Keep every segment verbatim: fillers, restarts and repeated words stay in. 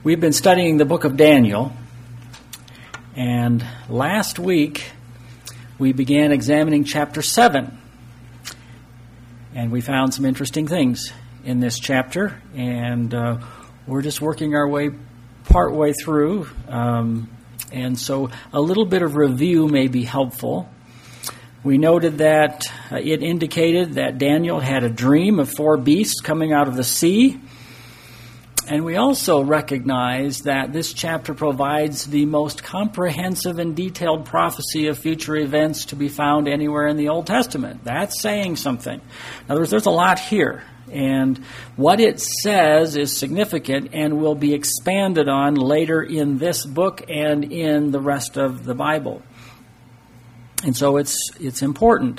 We've been studying the book of Daniel, and last week we began examining chapter seven, and we found some interesting things in this chapter, and uh, we're just working our way partway through, um, and so a little bit of review may be helpful. We noted that uh, it indicated that Daniel had a dream of four beasts coming out of the sea. And we also recognize that this chapter provides the most comprehensive and detailed prophecy of future events to be found anywhere in the Old Testament. That's saying something. In other words, there's a lot here. And what it says is significant and will be expanded on later in this book and in the rest of the Bible. And so it's it's important.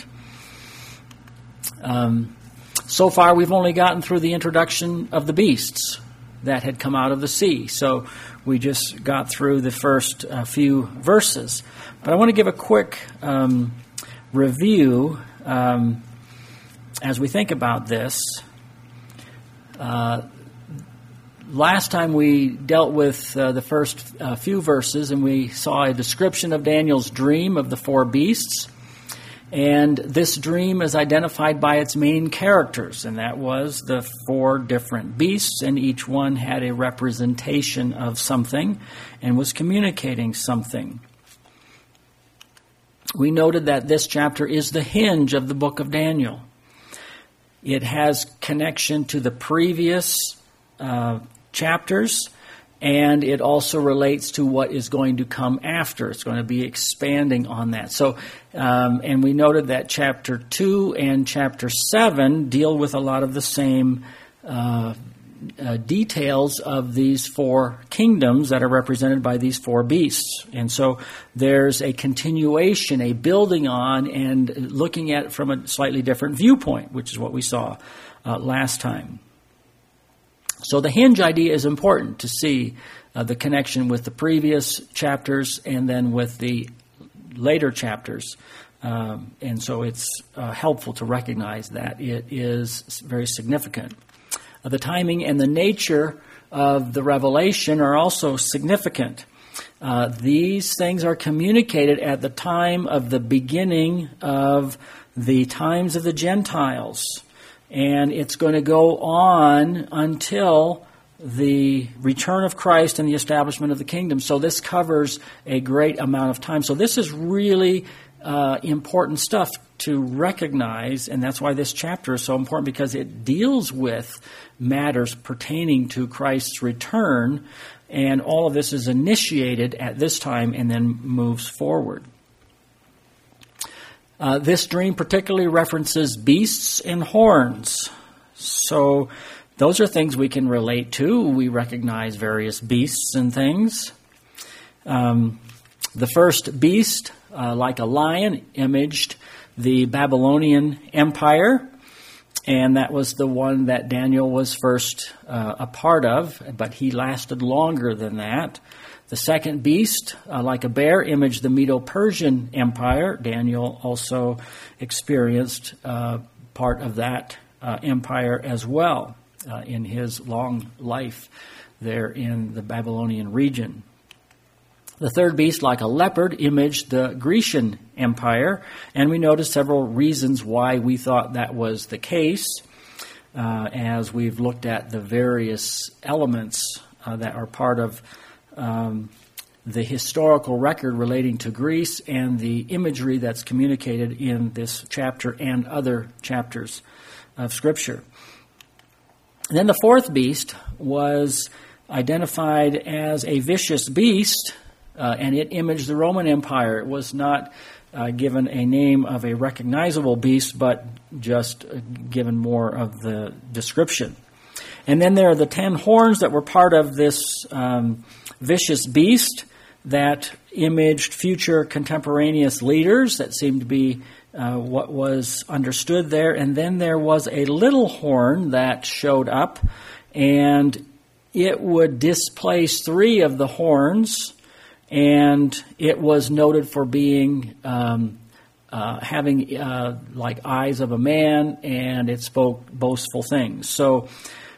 Um, so far, we've only gotten through the introduction of the beasts that had come out of the sea. So we just got through the first uh, few verses. But I want to give a quick um, review um, as we think about this. Uh, last time we dealt with uh, the first uh, few verses, and we saw a description of Daniel's dream of the four beasts. And this dream is identified by its main characters, and that was the four different beasts, and each one had a representation of something and was communicating something. We noted that this chapter is the hinge of the book of Daniel. It has connection to the previous uh, chapters, and it also relates to what is going to come after. It's going to be expanding on that. So, um, and we noted that chapter two and chapter seven deal with a lot of the same uh, uh, details of these four kingdoms that are represented by these four beasts. And so there's a continuation, a building on, and looking at it from a slightly different viewpoint, which is what we saw uh, last time. So the hinge idea is important to see uh, the connection with the previous chapters and then with the later chapters. Um, and so it's uh, helpful to recognize that it is very significant. Uh, the timing and the nature of the revelation are also significant. Uh, these things are communicated at the time of the beginning of the times of the Gentiles. And it's going to go on until the return of Christ and the establishment of the kingdom. So this covers a great amount of time. So this is really uh, important stuff to recognize, and that's why this chapter is so important, because it deals with matters pertaining to Christ's return, and all of this is initiated at this time and then moves forward. Uh, this dream particularly references beasts and horns. So those are things we can relate to. We recognize various beasts and things. Um, the first beast, uh, like a lion, imaged the Babylonian Empire, and that was the one that Daniel was first uh, a part of, but he lasted longer than that. The second beast, uh, like a bear, imaged the Medo-Persian Empire. Daniel also experienced uh, part of that uh, empire as well uh, in his long life there in the Babylonian region. The third beast, like a leopard, imaged the Grecian Empire, and we noticed several reasons why we thought that was the case uh, as we've looked at the various elements uh, that are part of Um, the historical record relating to Greece and the imagery that's communicated in this chapter and other chapters of Scripture. And then the fourth beast was identified as a vicious beast, uh, and it imaged the Roman Empire. It was not uh, given a name of a recognizable beast, but just uh, given more of the description. And then there are the ten horns that were part of this um, vicious beast that imaged future contemporaneous leaders. That seemed to be uh, what was understood there. And then there was a little horn that showed up, and it would displace three of the horns, and it was noted for being um, uh, having uh, like eyes of a man, and it spoke boastful things. So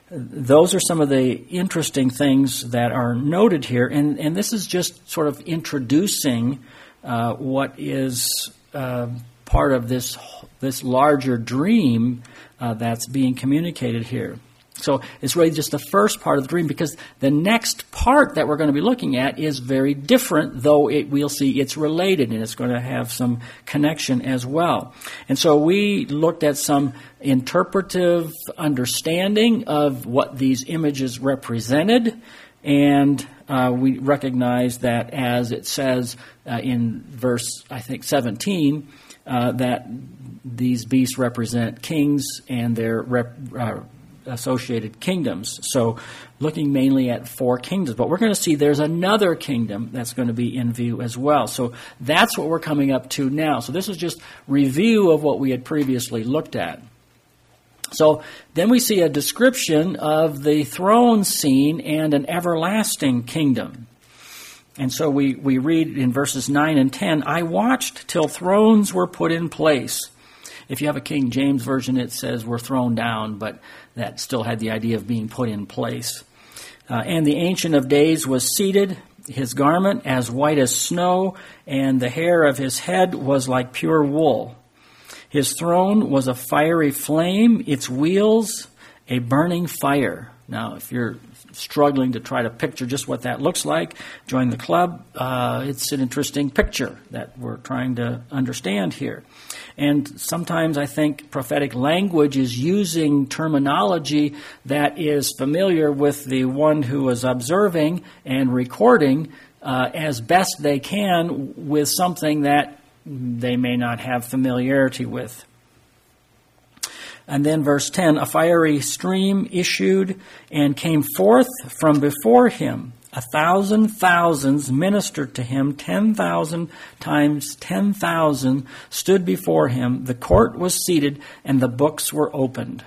those are some of the interesting things that are noted here. And, and this is just sort of introducing uh, what is uh, part of this, this larger dream uh, that's being communicated here. So it's really just the first part of the dream, because the next part that we're going to be looking at is very different, though it, we'll see it's related and it's going to have some connection as well. And so we looked at some interpretive understanding of what these images represented, and uh, we recognize that, as it says uh, in verse, I think, seventeen, uh, that these beasts represent kings and their rep, uh, associated kingdoms. So looking mainly at four kingdoms. But we're going to see there's another kingdom that's going to be in view as well. So that's what we're coming up to now. So this is just review of what we had previously looked at. So then we see a description of the throne scene and an everlasting kingdom. And so we, we read in verses nine and ten, I watched till thrones were put in place. If you have a King James Version, it says were thrown down, but that still had the idea of being put in place. Uh, and the Ancient of Days was seated, his garment as white as snow, and the hair of his head was like pure wool. His throne was a fiery flame, its wheels a burning fire. Now, if you're struggling to try to picture just what that looks like, join the club. Uh, it's an interesting picture that we're trying to understand here. And sometimes I think prophetic language is using terminology that is familiar with the one who is observing and recording uh, as best they can with something that they may not have familiarity with. And then verse ten, a fiery stream issued and came forth from before him. A thousand thousands ministered to him. Ten thousand times ten thousand stood before him. The court was seated and the books were opened.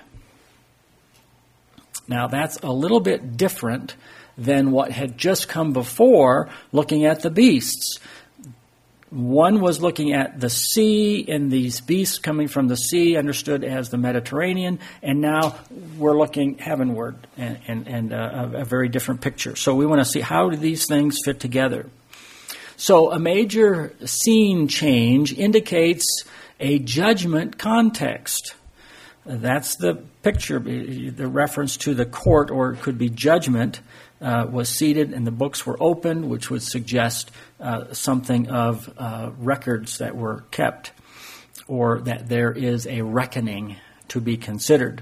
Now that's a little bit different than what had just come before, looking at the beasts. One was looking at the sea and these beasts coming from the sea, understood as the Mediterranean, and now we're looking heavenward, and, and, and a, a very different picture. So we want to see, how do these things fit together? So a major scene change indicates a judgment context. That's the picture, the reference to the court, or it could be judgment, uh, was seated and the books were opened, which would suggest uh, something of uh, records that were kept, or that there is a reckoning to be considered.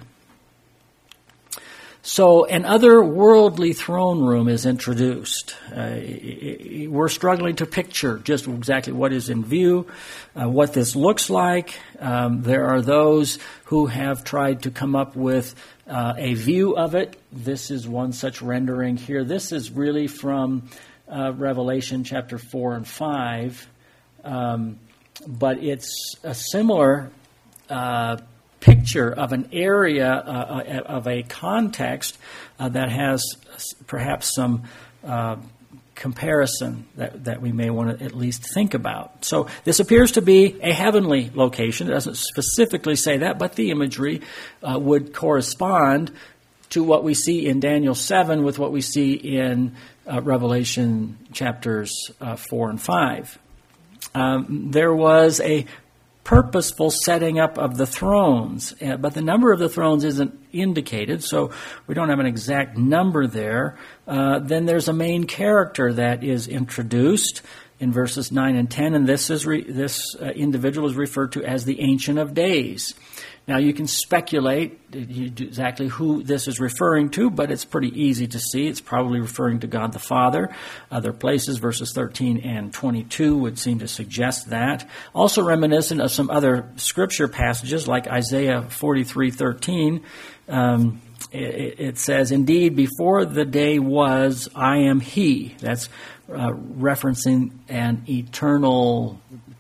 So an otherworldly throne room is introduced. Uh, we're struggling to picture just exactly what is in view, uh, what this looks like. Um, there are those who have tried to come up with uh, a view of it. This is one such rendering here. This is really from uh, Revelation chapter four and five, um, but it's a similar uh picture of an area, uh, of a context uh, that has perhaps some uh, comparison that, that we may want to at least think about. So this appears to be a heavenly location. It doesn't specifically say that, but the imagery uh, would correspond to what we see in Daniel seven with what we see in uh, Revelation chapters uh, four and five. Um, there was a purposeful setting up of the thrones, but the number of the thrones isn't indicated, so we don't have an exact number there. Uh, then there's a main character that is introduced in verses nine and ten, and this is re- this uh, individual is referred to as the Ancient of Days. Now you can speculate exactly who this is referring to, but it's pretty easy to see. It's probably referring to God the Father. Other places, verses thirteen and twenty-two, would seem to suggest that. Also reminiscent of some other scripture passages, like Isaiah forty-three thirteen. Um, it, it says, "Indeed, before the day was, I am He." That's uh, referencing an eternal,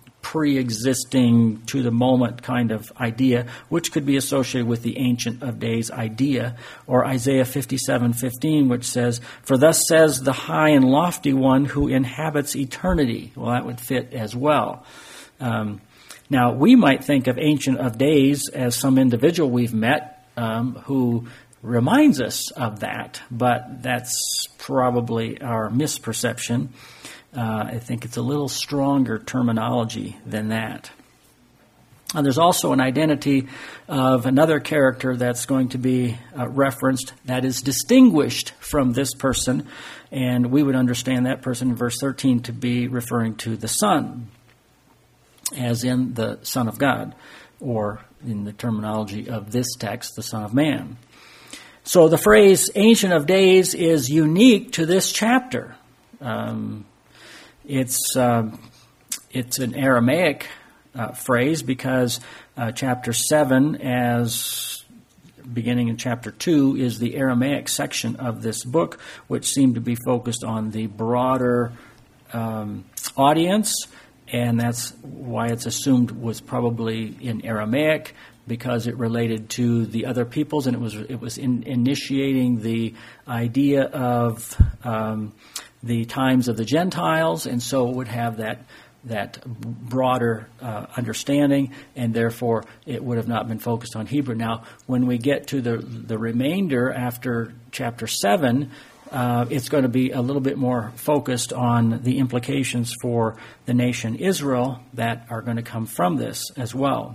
pre-existing, to the moment kind of idea, which could be associated with the Ancient of Days idea. Or Isaiah fifty-seven fifteen, which says, "For thus says the high and lofty one who inhabits eternity." Well, that would fit as well. Um, now, we might think of Ancient of Days as some individual we've met um, who reminds us of that, but that's probably our misperception. Uh, I think it's a little stronger terminology than that. And there's also an identity of another character that's going to be uh, referenced that is distinguished from this person, and we would understand that person in verse thirteen to be referring to the Son, as in the Son of God, or in the terminology of this text, the Son of Man. So the phrase Ancient of Days is unique to this chapter. Um, it's uh, it's an Aramaic uh, phrase because uh, chapter seven, as beginning in chapter two, is the Aramaic section of this book, which seemed to be focused on the broader um, audience, and that's why it's assumed was probably in Aramaic, because it related to the other peoples, and it was it was in initiating the idea of um, the times of the Gentiles, and so it would have that that broader uh, understanding, and therefore it would have not been focused on Hebrew. Now, when we get to the the remainder after chapter seven, uh, it's going to be a little bit more focused on the implications for the nation Israel that are going to come from this as well.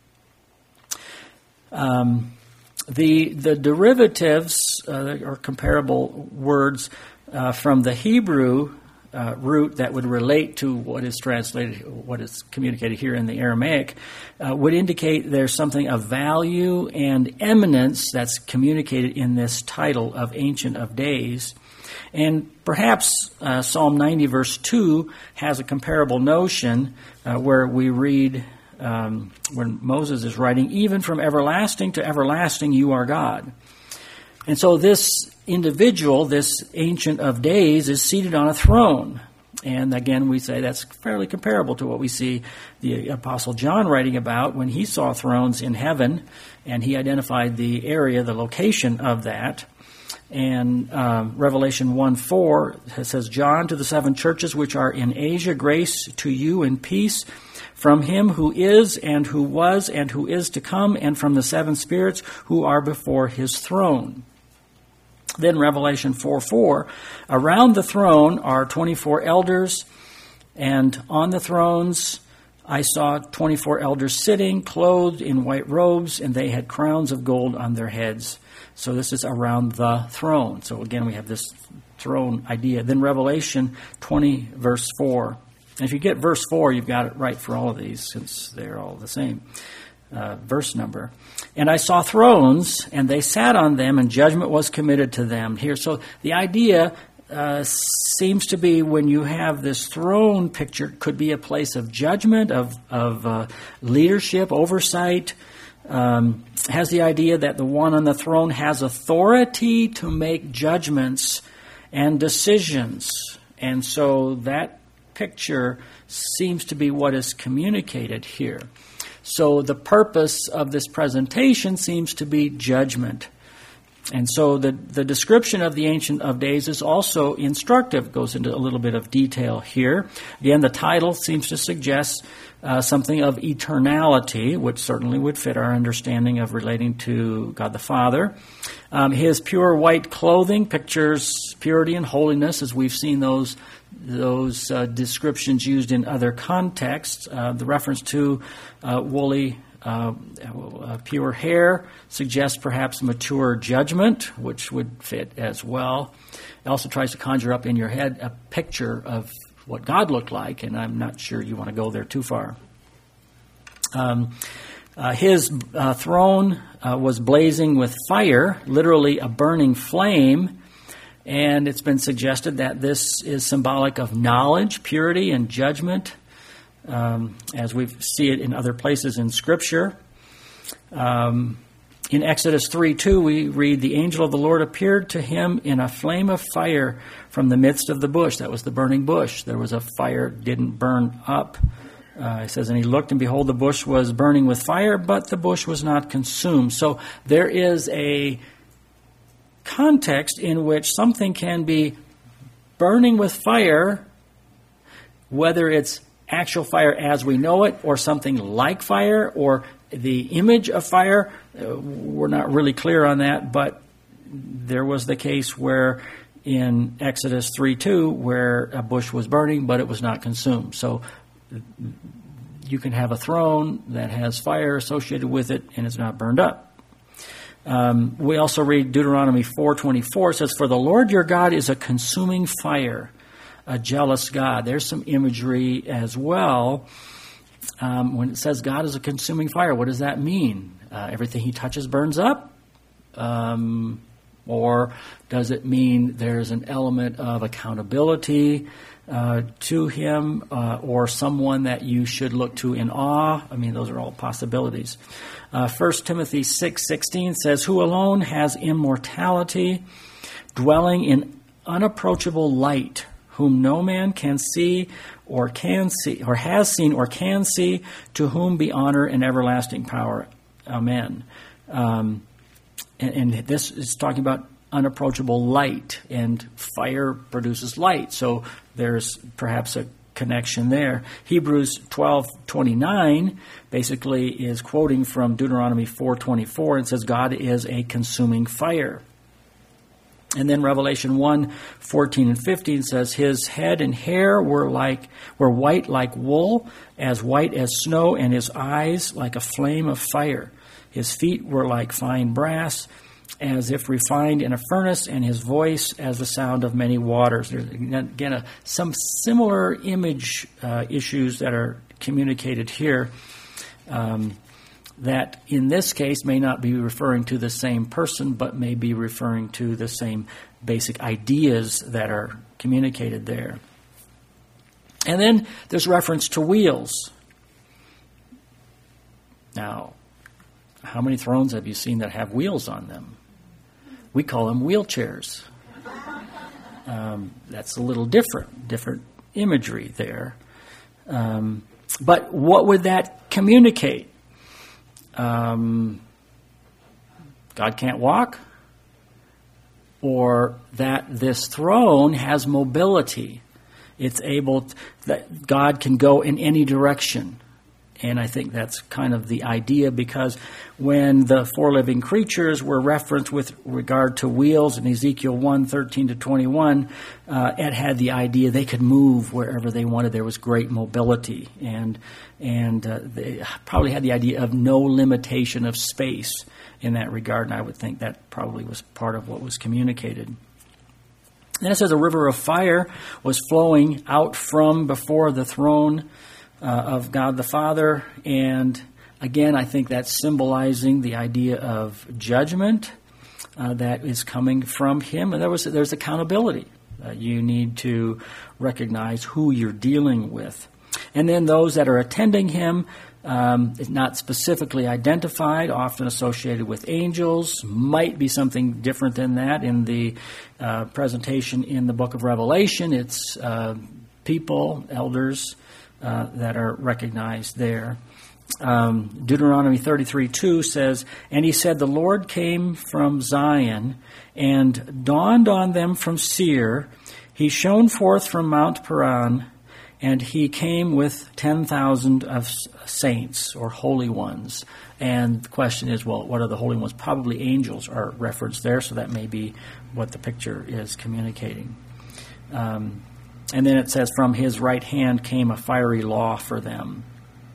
Um, the the derivatives uh, or comparable words uh, from the Hebrew uh, root that would relate to what is translated, what is communicated here in the Aramaic, uh, would indicate there's something of value and eminence that's communicated in this title of Ancient of Days. And perhaps uh, Psalm ninety verse two has a comparable notion uh, where we read, Um, when Moses is writing, even from everlasting to everlasting you are God. And so this individual, this Ancient of Days, is seated on a throne. And again, we say that's fairly comparable to what we see the Apostle John writing about when he saw thrones in heaven, and he identified the area, the location of that. And um, Revelation one four says, John, to the seven churches which are in Asia, grace to you and peace from him who is and who was and who is to come, and from the seven spirits who are before his throne. Then Revelation four four, around the throne are twenty-four elders, and on the thrones I saw twenty-four elders sitting, clothed in white robes, and they had crowns of gold on their heads. So this is around the throne. So again, we have this throne idea. Then Revelation twenty, verse four. And if you get verse four, you've got it right for all of these, since they're all the same uh, verse number. And I saw thrones, and they sat on them, and judgment was committed to them. Here, so the idea uh, seems to be when you have this throne picture, could be a place of judgment, of, of uh, leadership, oversight. Um, has the idea that the one on the throne has authority to make judgments and decisions. And so that picture seems to be what is communicated here. So the purpose of this presentation seems to be judgment. And so the, the description of the Ancient of Days is also instructive, goes into a little bit of detail here. Again, the title seems to suggest uh, something of eternality, which certainly would fit our understanding of relating to God the Father. Um, his pure white clothing pictures purity and holiness, as we've seen those those uh, descriptions used in other contexts. Uh, the reference to uh, woolly Uh, uh, pure hair suggests perhaps mature judgment, which would fit as well. It also tries to conjure up in your head a picture of what God looked like, and I'm not sure you want to go there too far. Um, uh, his uh, throne uh, was blazing with fire, literally a burning flame, and it's been suggested that this is symbolic of knowledge, purity, and judgment, Um, as we see it in other places in Scripture. Um, in Exodus three two, we read, the angel of the Lord appeared to him in a flame of fire from the midst of the bush. That was the burning bush. There was a fire, didn't burn up. Uh, it says, and he looked, and behold, the bush was burning with fire, but the bush was not consumed. So there is a context in which something can be burning with fire, whether it's actual fire as we know it, or something like fire, or the image of fire. Uh, we're not really clear on that, but there was the case where in Exodus three two where a bush was burning, but it was not consumed. So you can have a throne that has fire associated with it, and it's not burned up. Um, we also read Deuteronomy four twenty-four. It says, "For the Lord your God is a consuming fire, a jealous God." There's some imagery as well. Um, when it says God is a consuming fire, what does that mean? Uh, everything he touches burns up? Um, or does it mean there's an element of accountability uh, to him uh, or someone that you should look to in awe? I mean, those are all possibilities. Uh, First Timothy six sixteen says, "Who alone has immortality, dwelling in unapproachable light, whom no man can see or can see, or has seen or can see, to whom be honor and everlasting power. Amen." Um, and, and this is talking about unapproachable light, and fire produces light. So there's perhaps a connection there. Hebrews twelve twenty-nine basically is quoting from Deuteronomy four twenty-four and says God is a consuming fire. And then Revelation one fourteen and fifteen says, "His head and hair were like were white like wool, as white as snow, and his eyes like a flame of fire. His feet were like fine brass, as if refined in a furnace, and his voice as the sound of many waters." There's, again, a, some similar image uh, issues that are communicated here um, that in this case may not be referring to the same person, but may be referring to the same basic ideas that are communicated there. And then there's reference to wheels. Now, how many thrones have you seen that have wheels on them? We call them wheelchairs. Um, that's a little different, different imagery there. Um, but what would that communicate? Um, God can't walk? Or that this throne has mobility. It's able, to, that God can go in any direction. And I think that's kind of the idea, because when the four living creatures were referenced with regard to wheels in Ezekiel one thirteen to twenty-one, uh, it had the idea they could move wherever they wanted. There was great mobility. And and uh, they probably had the idea of no limitation of space in that regard. And I would think that probably was part of what was communicated. Then it says a river of fire was flowing out from before the throne Uh, of God the Father, and again, I think that's symbolizing the idea of judgment uh, that is coming from Him, and there was there's accountability. Uh, you need to recognize who you're dealing with, and then those that are attending Him um, is not specifically identified, often associated with angels. Might be something different than that in the uh, presentation in the Book of Revelation. It's uh, people, elders. Uh, that are recognized there. Um, Deuteronomy thirty-three two says, "And he said, the Lord came from Zion and dawned on them from Seir. He shone forth from Mount Paran, and he came with ten thousand of saints," or holy ones. And the question is, well, what are the holy ones? Probably angels are referenced there, so that may be what the picture is communicating. Um, And then it says, "From his right hand came a fiery law for them."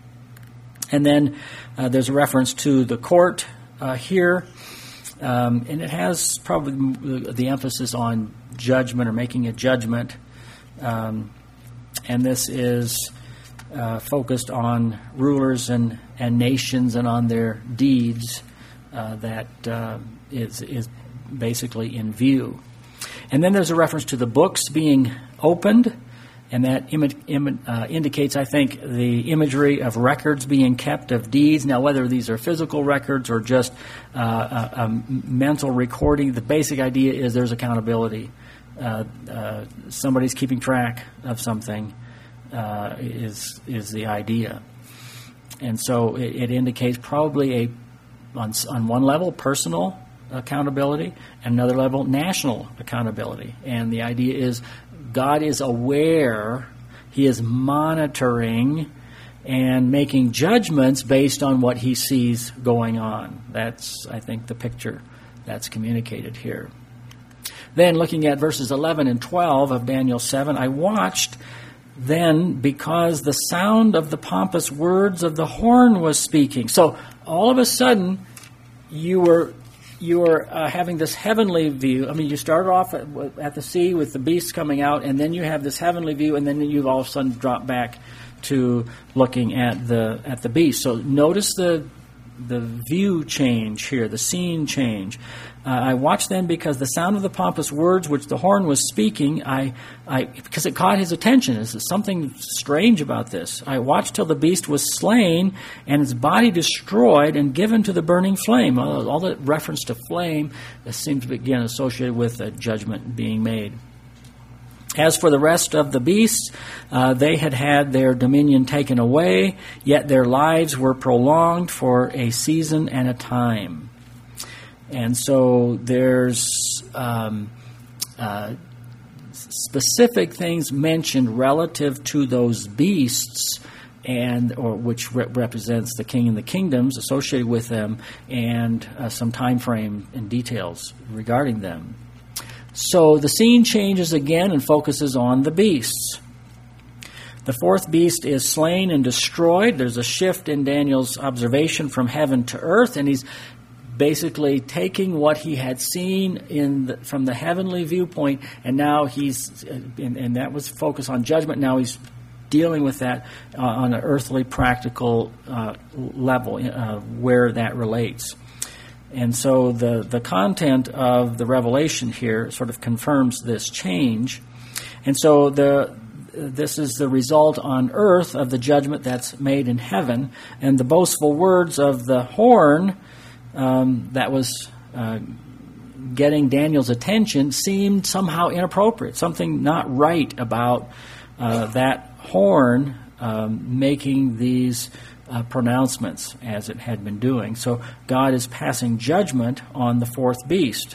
And then uh, there's a reference to the court uh, here. Um, and it has probably the emphasis on judgment or making a judgment. Um, and this is uh, focused on rulers and, and nations and on their deeds uh, that uh, is, is basically in view. And then there's a reference to the books being opened, and that imi- imi- uh, indicates, I think, the imagery of records being kept of deeds. Now, whether these are physical records or just uh, a, a mental recording, the basic idea is there's accountability. Uh, uh, somebody's keeping track of something uh, is is the idea. And so it, it indicates probably a, on, on one level, personal accountability, and another level, national accountability. And the idea is God is aware, He is monitoring and making judgments based on what He sees going on. That's, I think, the picture that's communicated here. Then looking at verses eleven and twelve of Daniel seven, I watched then because the sound of the pompous words of the horn was speaking. So all of a sudden, you were you were uh, having this heavenly view. I mean, you started off at, at the sea with the beasts coming out, and then you have this heavenly view, and then you all of a sudden drop back to looking at the at the beast. So notice the the view change here, the scene change. Uh, I watched then because the sound of the pompous words which the horn was speaking, I, I because it caught his attention. There's something strange about this. I watched till the beast was slain and its body destroyed and given to the burning flame. All, all the reference to flame seems to be, again, associated with a judgment being made. As for the rest of the beasts, uh, they had had their dominion taken away, yet their lives were prolonged for a season and a time. And so there's um, uh, specific things mentioned relative to those beasts, and or which re- represents the king and the kingdoms associated with them, and uh, some time frame and details regarding them. So the scene changes again and focuses on the beasts. The fourth beast is slain and destroyed. There's a shift in Daniel's observation from heaven to earth, and he's basically taking what he had seen in the, from the heavenly viewpoint, and now he's, and, and that was focused on judgment. Now he's dealing with that uh, on an earthly, practical uh, level uh, where that relates. And so the, the content of the revelation here sort of confirms this change. And so the this is the result on earth of the judgment that's made in heaven. And the boastful words of the horn um, that was uh, getting Daniel's attention seemed somehow inappropriate, something not right about uh, that horn um, making these Uh, pronouncements as it had been doing. So God is passing judgment on the fourth beast.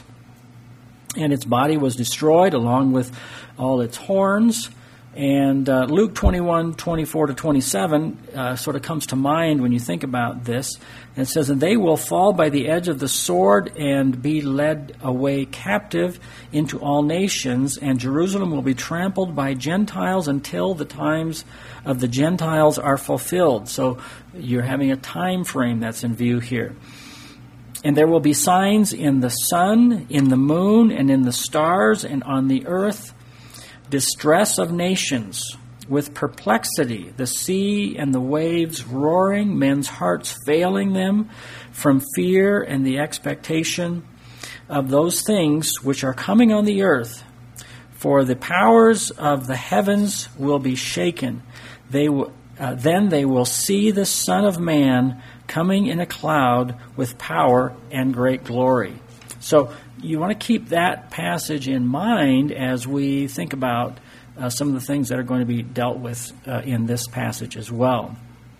And its body was destroyed along with all its horns. And uh, Luke twenty-one, twenty-four to twenty-seven uh, sort of comes to mind when you think about this. And it says, "And they will fall by the edge of the sword and be led away captive into all nations, and Jerusalem will be trampled by Gentiles until the times of the Gentiles are fulfilled." So you're having a time frame that's in view here. "And there will be signs in the sun, in the moon, and in the stars, and on the earth, distress of nations, with perplexity, the sea and the waves roaring, men's hearts failing them from fear and the expectation of those things which are coming on the earth. For the powers of the heavens will be shaken. They will, uh, then they will see the Son of Man coming in a cloud with power and great glory." So you want to keep that passage in mind as we think about uh, some of the things that are going to be dealt with uh, in this passage as well.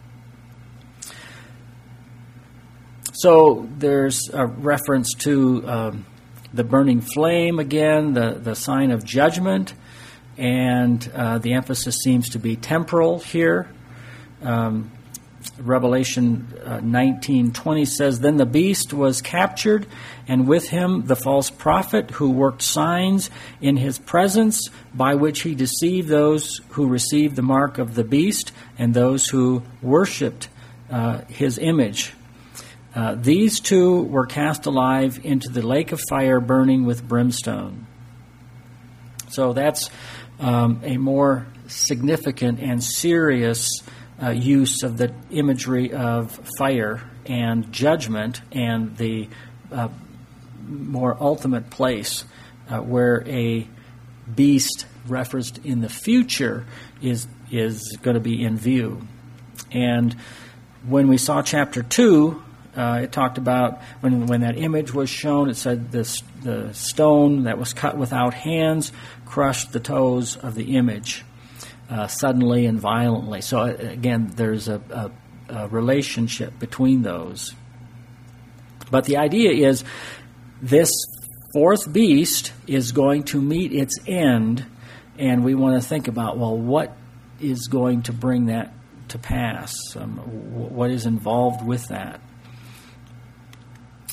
So there's a reference to um, the burning flame again, the, the sign of judgment, and uh, the emphasis seems to be temporal here. Um, Revelation uh, nineteen twenty says, "Then the beast was captured, and with him the false prophet who worked signs in his presence, by which he deceived those who received the mark of the beast and those who worshipped uh, his image. Uh, these two were cast alive into the lake of fire burning with brimstone." So that's um, a more significant and serious Uh, use of the imagery of fire and judgment and the uh, more ultimate place uh, where a beast referenced in the future is is going to be in view. And when we saw chapter two, uh, it talked about when when that image was shown, it said this the stone that was cut without hands crushed the toes of the image. Uh, suddenly and violently. So again, there's a, a, a relationship between those. But the idea is this fourth beast is going to meet its end, and we want to think about, well, what is going to bring that to pass? Um, what is involved with that?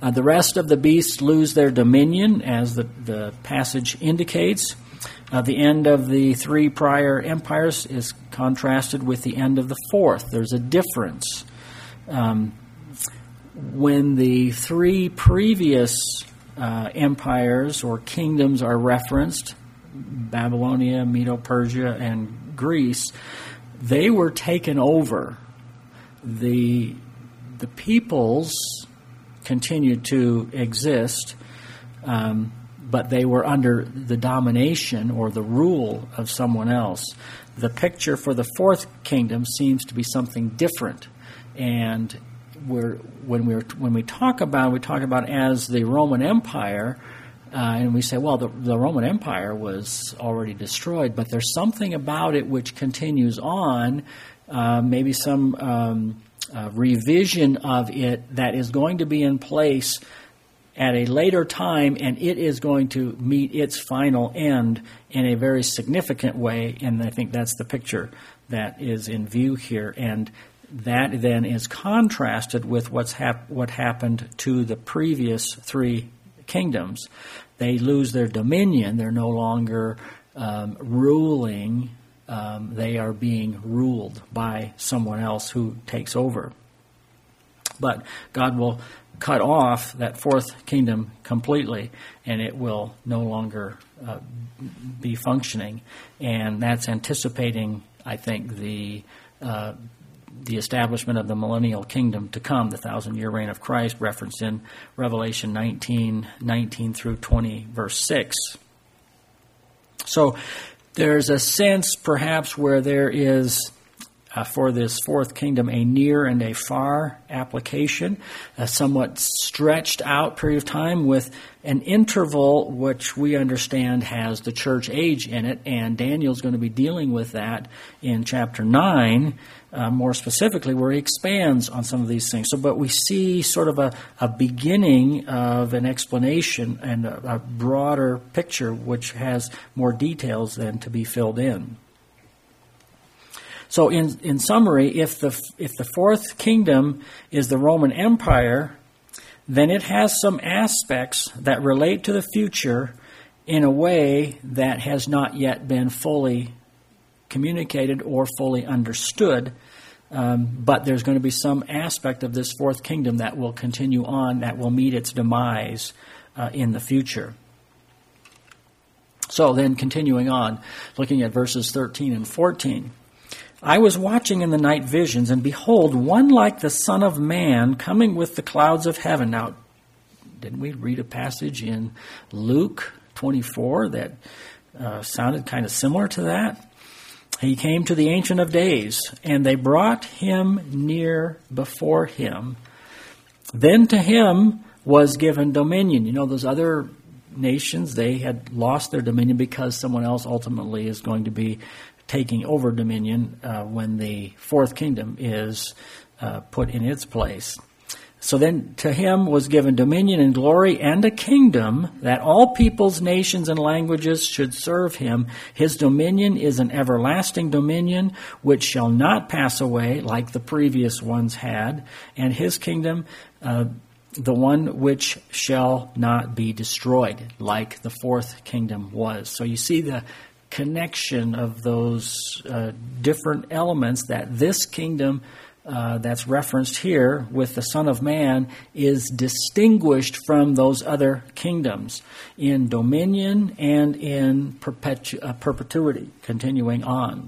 Uh, the rest of the beasts lose their dominion, as the, the passage indicates. Uh, the end of the three prior empires is contrasted with the end of the fourth. There's a difference. Um, when the three previous uh, empires or kingdoms are referenced, Babylonia, Medo-Persia, and Greece, they were taken over. The, the peoples continued to exist, um, but they were under the domination or the rule of someone else. The picture for the fourth kingdom seems to be something different, and we're, when we when we talk about we talk about as the Roman Empire, uh, and we say, well, the, the Roman Empire was already destroyed, but there's something about it which continues on, uh, maybe some um, uh, revision of it that is going to be in place at a later time, and it is going to meet its final end in a very significant way, and I think that's the picture that is in view here. And that then is contrasted with what's hap- what happened to the previous three kingdoms. They lose their dominion. They're no longer um, ruling. Um, they are being ruled by someone else who takes over. But God will cut off that fourth kingdom completely, and it will no longer uh, be functioning. And that's anticipating, I think, the uh, the establishment of the millennial kingdom to come, the thousand-year reign of Christ, referenced in Revelation nineteen, nineteen through twenty, verse six. So there's a sense, perhaps, where there is, uh, for this fourth kingdom, a near and a far application, a somewhat stretched out period of time with an interval which we understand has the church age in it, and Daniel's going to be dealing with that in chapter nine, uh, more specifically, where he expands on some of these things. So, but we see sort of a, a beginning of an explanation and a, a broader picture which has more details than to be filled in. So in, in summary, if the if the fourth kingdom is the Roman Empire, then it has some aspects that relate to the future in a way that has not yet been fully communicated or fully understood. Um, but there's going to be some aspect of this fourth kingdom that will continue on, that will meet its demise uh, in the future. So then continuing on, looking at verses thirteen and fourteen. I was watching in the night visions, and behold, one like the Son of Man coming with the clouds of heaven. Now, didn't we read a passage in Luke twenty-four that uh, sounded kind of similar to that? He came to the Ancient of Days, and they brought him near before him. Then to him was given dominion. You know, those other nations, they had lost their dominion because someone else ultimately is going to be taking over dominion uh, when the fourth kingdom is uh, put in its place. So then to him was given dominion and glory and a kingdom that all peoples, nations, and languages should serve him. His dominion is an everlasting dominion which shall not pass away like the previous ones had, and his kingdom uh, the one which shall not be destroyed like the fourth kingdom was. So you see the connection of those uh, different elements, that this kingdom uh, that's referenced here with the Son of Man is distinguished from those other kingdoms in dominion and in perpetu- uh, perpetuity, continuing on.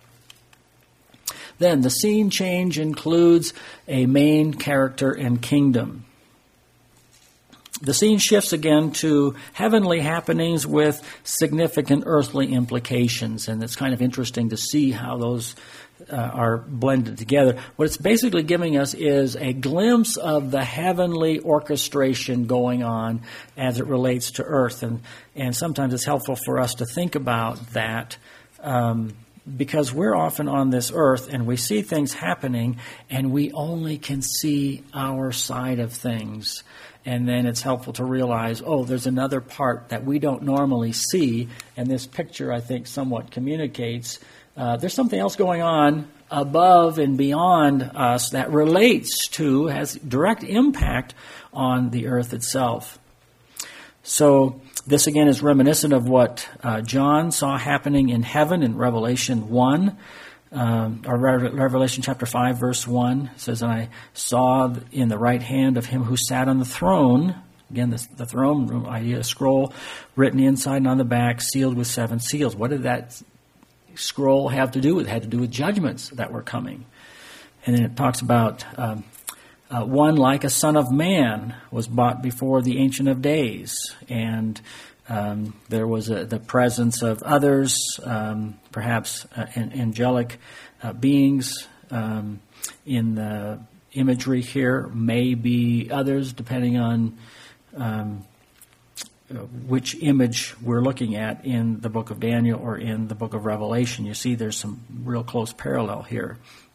Then the scene change includes a main character and kingdom. The scene shifts again to heavenly happenings with significant earthly implications, and it's kind of interesting to see how those uh, are blended together. What it's basically giving us is a glimpse of the heavenly orchestration going on as it relates to earth, and, and sometimes it's helpful for us to think about that um, because we're often on this earth and we see things happening and we only can see our side of things. And then it's helpful to realize, oh, there's another part that we don't normally see. And this picture, I think, somewhat communicates uh, there's something else going on above and beyond us that relates to, has direct impact on the earth itself. So this again is reminiscent of what uh, John saw happening in heaven in Revelation one, um, or Re- Revelation chapter five, verse one. It says, "And I saw in the right hand of him who sat on the throne," again, the, the throne room idea, a scroll written inside and on the back, sealed with seven seals. What did that scroll have to do with? It had to do with judgments that were coming. And then it talks about um, uh, one like a son of man was brought before the Ancient of Days. And um, there was a, the presence of others, um, perhaps uh, an, angelic uh, beings um, in the imagery here, may be others, depending on Um, which image we're looking at in the book of Daniel or in the book of Revelation. You see there's some real close parallel here.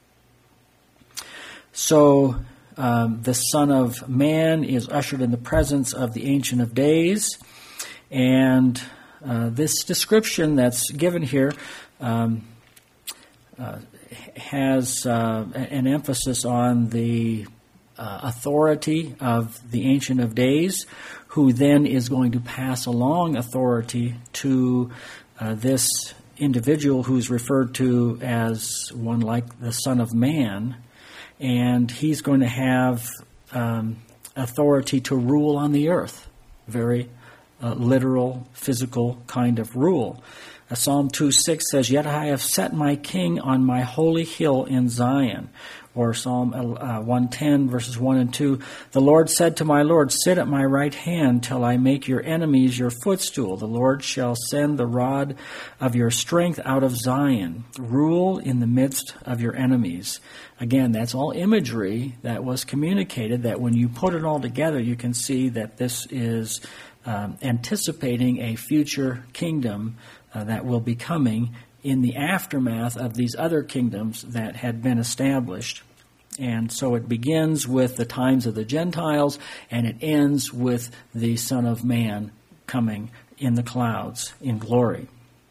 So um, the Son of Man is ushered in the presence of the Ancient of Days, and uh, this description that's given here um, uh, has uh, an emphasis on the Uh, authority of the Ancient of Days, who then is going to pass along authority to uh, this individual who's referred to as one like the Son of Man, and he's going to have um, authority to rule on the earth. Very uh, literal, physical kind of rule. Uh, Psalm two six says, "Yet I have set my king on my holy hill in Zion." Or Psalm uh, one ten, verses one and two, "The Lord said to my Lord, sit at my right hand till I make your enemies your footstool. The Lord shall send the rod of your strength out of Zion. Rule in the midst of your enemies." Again, that's all imagery that was communicated, that when you put it all together, you can see that this is um, anticipating a future kingdom uh, that will be coming in the aftermath of these other kingdoms that had been established. And so it begins with the times of the Gentiles, and it ends with the Son of Man coming in the clouds in glory.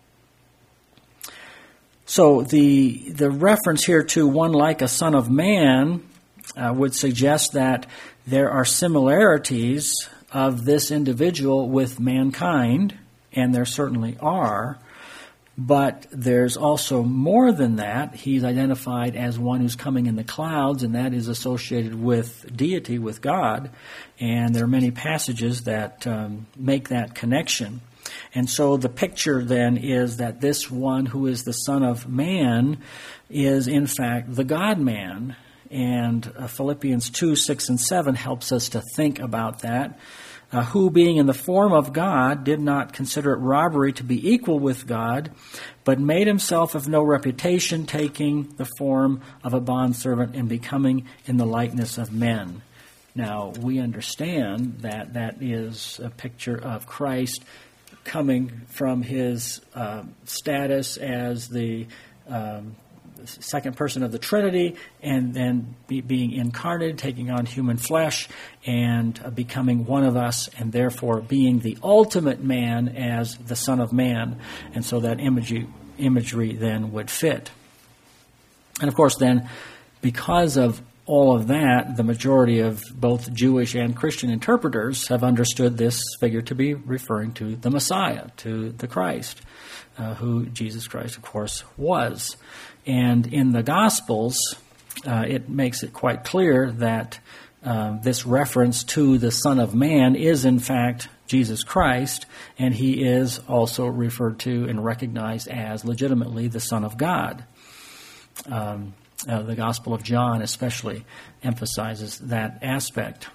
So the the reference here to one like a Son of Man uh, would suggest that there are similarities of this individual with mankind, and there certainly are. But there's also more than that. He's identified as one who's coming in the clouds, and that is associated with deity, with God. And there are many passages that um, make that connection. And so the picture then is that this one who is the Son of Man is in fact the God-man. And uh, Philippians two, six, and seven helps us to think about that. Uh, who, being in the form of God, did not consider it robbery to be equal with God, but made himself of no reputation, taking the form of a bondservant and becoming in the likeness of men. Now, we understand that that is a picture of Christ coming from his uh, status as the um, second person of the Trinity, and then be, being incarnated, taking on human flesh, and uh, becoming one of us, and therefore being the ultimate man as the Son of Man. And so that imagery, imagery then would fit. And of course then, because of all of that, the majority of both Jewish and Christian interpreters have understood this figure to be referring to the Messiah, to the Christ, uh, who Jesus Christ, of course, was. And in the Gospels, uh, it makes it quite clear that uh, this reference to the Son of Man is, in fact, Jesus Christ, and he is also referred to and recognized as legitimately the Son of God. Um, uh, the Gospel of John especially emphasizes that aspect.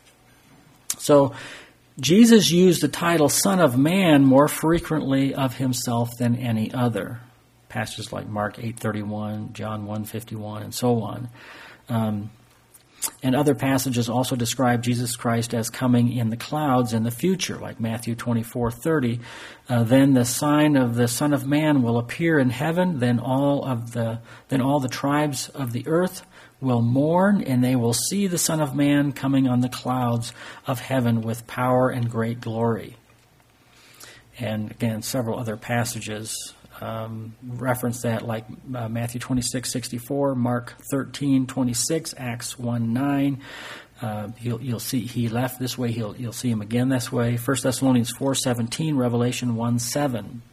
So Jesus used the title Son of Man more frequently of himself than any other. Passages like Mark eight thirty-one, John one fifty-one, and so on. Um, and other passages also describe Jesus Christ as coming in the clouds in the future, like Matthew twenty-four thirty. Uh, then the sign of the Son of Man will appear in heaven. Then all of the then all the tribes of the earth will mourn, and they will see the Son of Man coming on the clouds of heaven with power and great glory. And again, several other passages um, reference that, like uh, Matthew twenty-six sixty-four, Mark thirteen twenty-six, Acts one nine. Uh, you'll, you'll see he left this way. He'll, you'll see him again this way. First Thessalonians four seventeen, Revelation one seven.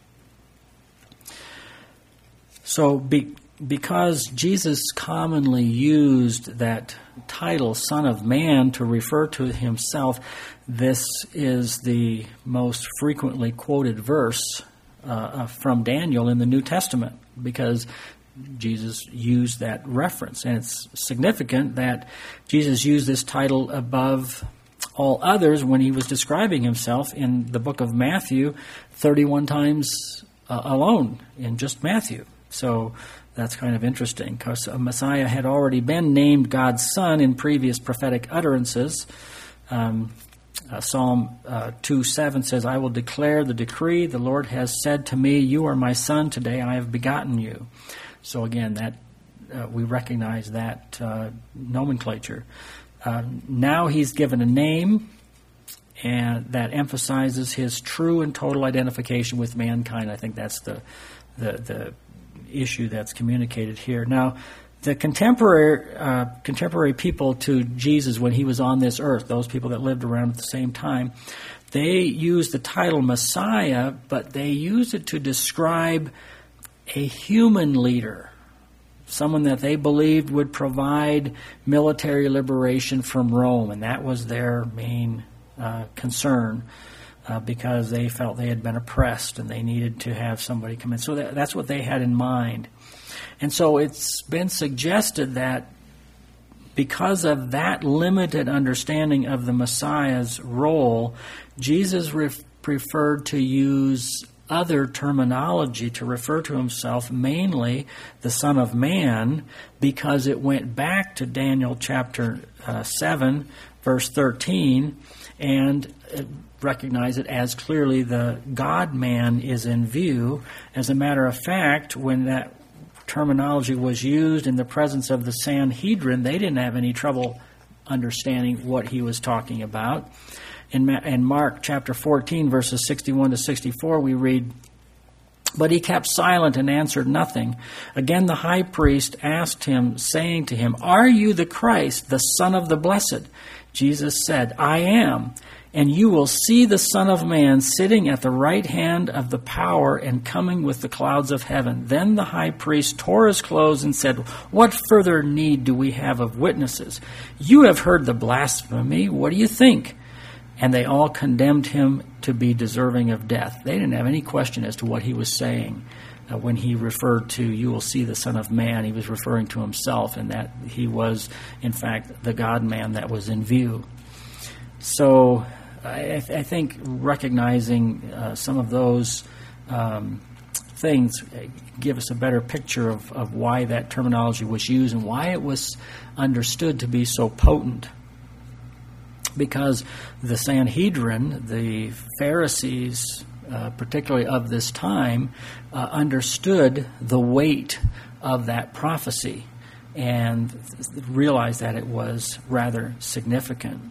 So be, because Jesus commonly used that title, Son of Man, to refer to himself, this is the most frequently quoted verse uh, from Daniel in the New Testament, because Jesus used that reference. And it's significant that Jesus used this title above all others when he was describing himself in the book of Matthew thirty-one times uh, alone, in just Matthew. So that's kind of interesting, because Messiah had already been named God's Son in previous prophetic utterances. Um, uh, Psalm uh, two seven says, I will declare the decree. The Lord has said to me, you are my son. Today I have begotten you. So again, that uh, we recognize that uh, nomenclature. Uh, now he's given a name, and that emphasizes his true and total identification with mankind. I think that's the the, the issue that's communicated here. Now, the contemporary uh, contemporary people to Jesus when he was on this earth, those people that lived around at the same time, they used the title Messiah, but they used it to describe a human leader, someone that they believed would provide military liberation from Rome, and that was their main uh, concern, uh, because they felt they had been oppressed and they needed to have somebody come in. So that, that's what they had in mind. And so it's been suggested that because of that limited understanding of the Messiah's role, Jesus re- preferred to use other terminology to refer to himself, mainly the Son of Man, because it went back to Daniel chapter uh, seven, verse thirteen, and recognize it as clearly the God-man is in view. As a matter of fact, when that terminology was used in the presence of the Sanhedrin, they didn't have any trouble understanding what he was talking about. In, in Mark chapter fourteen, verses sixty-one to sixty-four, we read, but he kept silent and answered nothing. Again the high priest asked him, saying to him, are you the Christ, the Son of the Blessed? Jesus said, I am. And you will see the Son of Man sitting at the right hand of the power and coming with the clouds of heaven. Then the high priest tore his clothes and said, what further need do we have of witnesses? You have heard the blasphemy. What do you think? And they all condemned him to be deserving of death. They didn't have any question as to what he was saying. Uh, when he referred to, you will see the Son of Man, he was referring to himself, and that he was, in fact, the God-man that was in view. So I, th- I think recognizing uh, some of those um, things give us a better picture of, of why that terminology was used and why it was understood to be so potent. Because the Sanhedrin, the Pharisees, uh, particularly of this time, uh, understood the weight of that prophecy and th- realized that it was rather significant.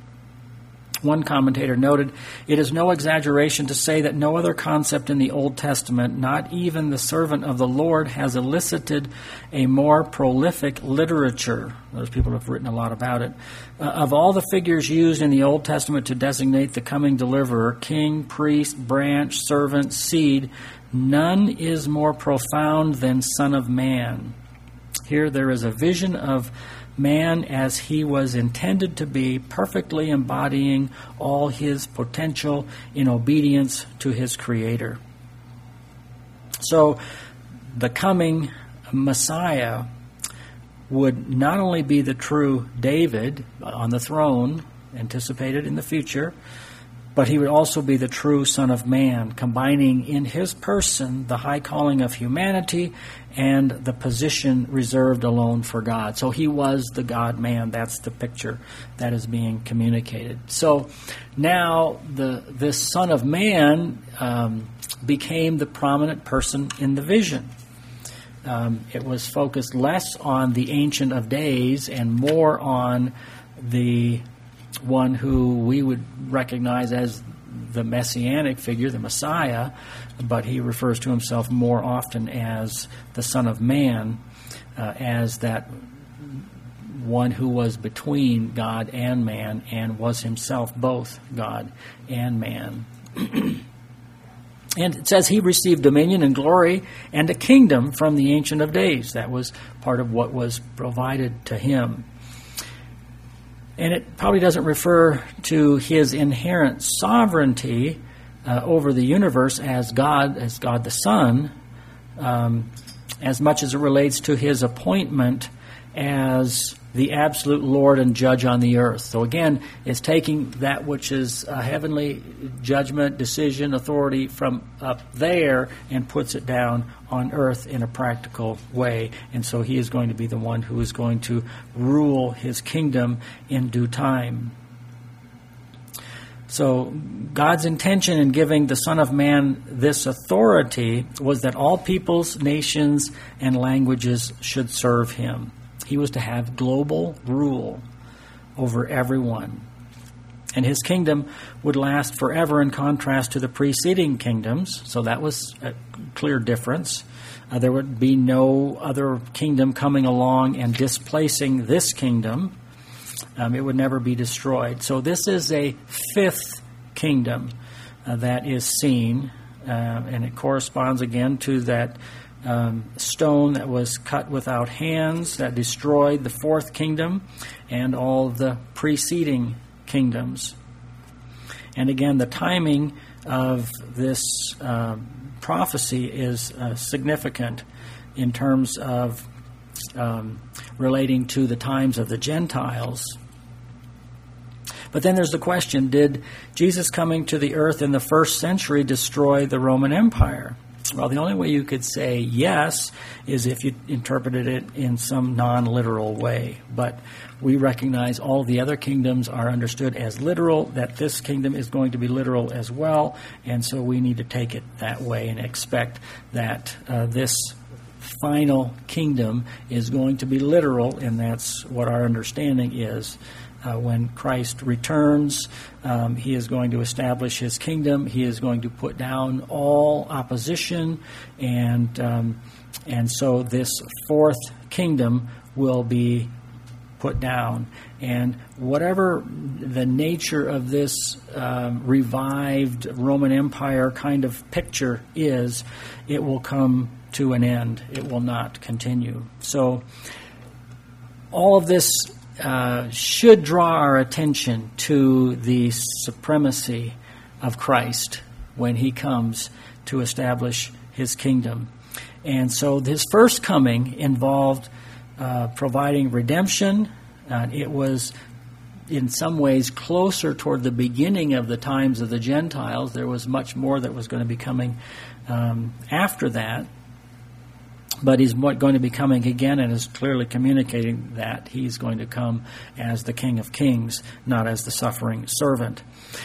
One commentator noted, it is no exaggeration to say that no other concept in the Old Testament, not even the servant of the Lord, has elicited a more prolific literature. Those people have written a lot about it. Uh, of all the figures used in the Old Testament to designate the coming deliverer, king, priest, branch, servant, seed, none is more profound than Son of Man. Here there is a vision of man as he was intended to be, perfectly embodying all his potential in obedience to his Creator. So the coming Messiah would not only be the true David on the throne, anticipated in the future, but he would also be the true Son of Man, combining in his person the high calling of humanity and the position reserved alone for God. So he was the God-man. That's the picture that is being communicated. So now the this Son of Man um, became the prominent person in the vision. Um, it was focused less on the Ancient of Days and more on the one who we would recognize as the messianic figure, the Messiah, but he refers to himself more often as the Son of Man, uh, as that one who was between God and man and was himself both God and man. And it says he received dominion and glory and a kingdom from the Ancient of Days. That was part of what was provided to him. And it probably doesn't refer to his inherent sovereignty uh, over the universe as God, as God the Son, um, as much as it relates to his appointment as the absolute Lord and judge on the earth. So again, it's taking that which is a heavenly judgment, decision, authority from up there and puts it down on earth in a practical way. And so he is going to be the one who is going to rule his kingdom in due time. So God's intention in giving the Son of Man this authority was that all peoples, nations, and languages should serve him. He was to have global rule over everyone. And his kingdom would last forever in contrast to the preceding kingdoms. So that was a clear difference. Uh, there would be no other kingdom coming along and displacing this kingdom. Um, it would never be destroyed. So this is a fifth kingdom uh, that is seen. Uh, and it corresponds again to that Um, stone that was cut without hands that destroyed the fourth kingdom and all the preceding kingdoms. And again, the timing of this uh, prophecy is uh, significant in terms of um, relating to the times of the Gentiles. But then there's the question, did Jesus coming to the earth in the first century destroy the Roman Empire? Well, the only way you could say yes is if you interpreted it in some non-literal way. But we recognize all the other kingdoms are understood as literal, that this kingdom is going to be literal as well, and so we need to take it that way and expect that uh, this final kingdom is going to be literal, and that's what our understanding is. Uh, when Christ returns, um, he is going to establish his kingdom. He is going to put down all opposition, and um, and so this fourth kingdom will be put down. And whatever the nature of this um, revived Roman Empire kind of picture is, it will come to an end. It will not continue. So all of this Uh, should draw our attention to the supremacy of Christ when he comes to establish his kingdom. And so his first coming involved uh, providing redemption. Uh, it was in some ways closer toward the beginning of the times of the Gentiles. There was much more that was going to be coming um, after that. But he's going to be coming again and is clearly communicating that he's going to come as the King of Kings, not as the suffering servant.